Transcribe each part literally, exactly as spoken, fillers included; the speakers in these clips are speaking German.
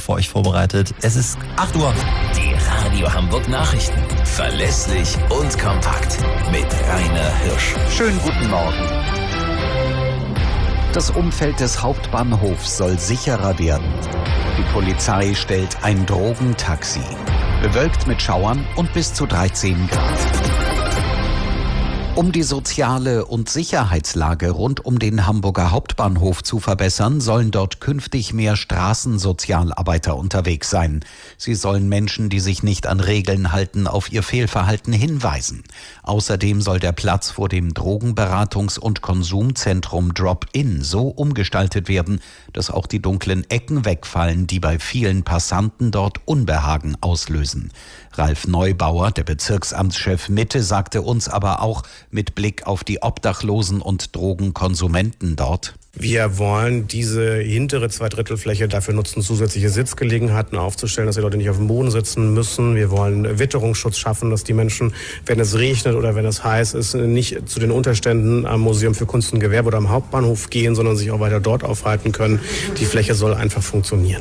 für euch vorbereitet. Es ist acht Uhr. Die Radio Hamburg Nachrichten. Verlässlich und kompakt. Mit Rainer Hirsch. Schönen guten Morgen. Das Umfeld des Hauptbahnhofs soll sicherer werden. Die Polizei stellt ein Drogentaxi. Bewölkt mit Schauern und bis zu dreizehn Grad. Um die soziale und Sicherheitslage rund um den Hamburger Hauptbahnhof zu verbessern, sollen dort künftig mehr Straßensozialarbeiter unterwegs sein. Sie sollen Menschen, die sich nicht an Regeln halten, auf ihr Fehlverhalten hinweisen. Außerdem soll der Platz vor dem Drogenberatungs- und Konsumzentrum Drop-In so umgestaltet werden, dass auch die dunklen Ecken wegfallen, die bei vielen Passanten dort Unbehagen auslösen. Ralf Neubauer, der Bezirksamtschef Mitte, sagte uns aber auch mit Blick auf die Obdachlosen und Drogenkonsumenten dort: Wir wollen diese hintere Zweidrittelfläche dafür nutzen, zusätzliche Sitzgelegenheiten aufzustellen, dass die Leute nicht auf dem Boden sitzen müssen. Wir wollen Witterungsschutz schaffen, dass die Menschen, wenn es regnet oder wenn es heiß ist, nicht zu den Unterständen am Museum für Kunst und Gewerbe oder am Hauptbahnhof gehen, sondern sich auch weiter dort aufhalten können. Die Fläche soll einfach funktionieren.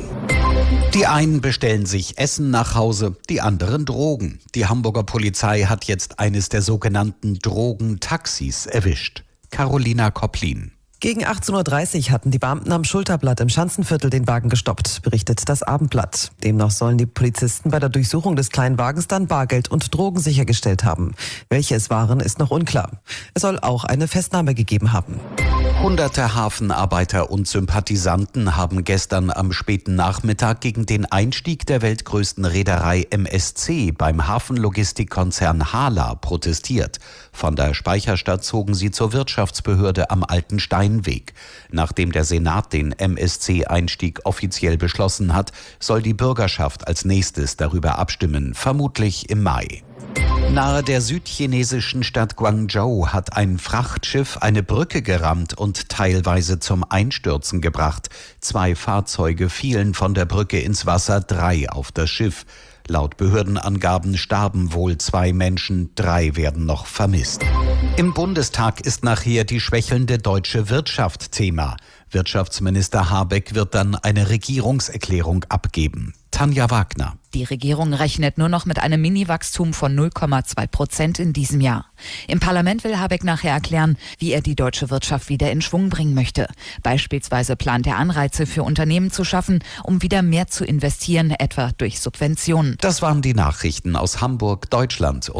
Die einen bestellen sich Essen nach Hause, die anderen Drogen. Die Hamburger Polizei hat jetzt eines der sogenannten Drogentaxis erwischt. Carolina Kopplin. Gegen achtzehn Uhr dreißig hatten die Beamten am Schulterblatt im Schanzenviertel den Wagen gestoppt, berichtet das Abendblatt. Demnach sollen die Polizisten bei der Durchsuchung des kleinen Wagens dann Bargeld und Drogen sichergestellt haben. Welche es waren, ist noch unklar. Es soll auch eine Festnahme gegeben haben. Hunderte Hafenarbeiter und Sympathisanten haben gestern am späten Nachmittag gegen den Einstieg der weltgrößten Reederei M S C beim Hafenlogistikkonzern Hala protestiert. Von der Speicherstadt zogen sie zur Wirtschaftsbehörde am Alten Steinweg. Nachdem der Senat den M S C-Einstieg offiziell beschlossen hat, soll die Bürgerschaft als nächstes darüber abstimmen, vermutlich im Mai. Nahe der südchinesischen Stadt Guangzhou hat ein Frachtschiff eine Brücke gerammt und teilweise zum Einstürzen gebracht. Zwei Fahrzeuge fielen von der Brücke ins Wasser, drei auf das Schiff. Laut Behördenangaben starben wohl zwei Menschen, drei werden noch vermisst. Im Bundestag ist nachher die schwächelnde deutsche Wirtschaft Thema. Wirtschaftsminister Habeck wird dann eine Regierungserklärung abgeben. Tanja Wagner. Die Regierung rechnet nur noch mit einem Mini-Wachstum von null Komma zwei Prozent in diesem Jahr. Im Parlament will Habeck nachher erklären, wie er die deutsche Wirtschaft wieder in Schwung bringen möchte. Beispielsweise plant er Anreize für Unternehmen zu schaffen, um wieder mehr zu investieren, etwa durch Subventionen. Das waren die Nachrichten aus Hamburg, Deutschland.